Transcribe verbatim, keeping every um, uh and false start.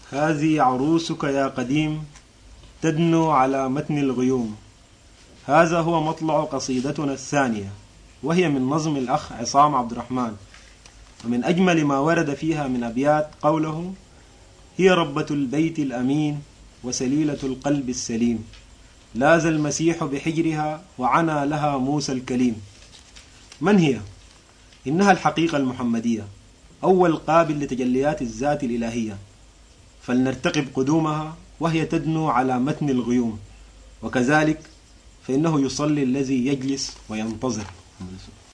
هذه عروسك يا قديم تدنو على متن الغيوم. هذا هو مطلع قصيدتنا الثانية، وهي من نظم الأخ عصام عبد الرحمن، ومن أجمل ما ورد فيها من أبيات قوله: هي ربة البيت الأمين وسليلة القلب السليم، لاذ المسيح بحجرها وعنا لها موسى الكليم. من هي؟ إنها الحقيقة المحمدية، أول قابل لتجليات الذات الإلهية، فلنرتقب قدومها وهي تدنو على متن الغيوم. وكذلك فإنه يصلي الذي يجلس وينتظر.